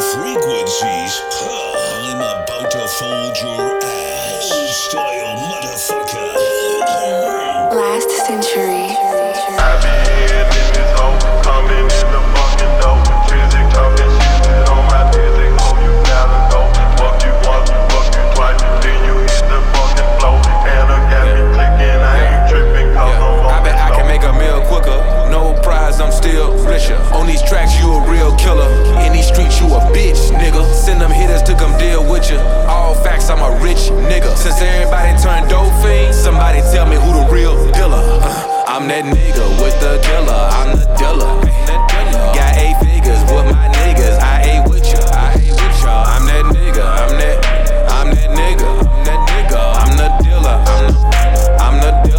frequencies. I'm about to fold your ass. Style motherfucker. Last Century. I be in this hole, coming in the fucking door. Physic talking shit on my physic. Oh, you gotta go. Fuck you once, fuck you twice, then you hit the fucking floor. And I got me clicking, I ain't tripping cause I'm on. I bet I can make a meal quicker. No prize, I'm still richer. On these tracks, you a real killer. In these streets, you a bitch, nigga. Send them hitters to come deal with you. All facts, I'm a rich nigga. Since everybody turned dope fiends, somebody tell me who the real dealer. I'm that nigga with the killer. I'm the dealer. Got 8 figures with my niggas. I ain't with ya. I'm that nigga. I'm that nigga. I'm the dealer. I'm the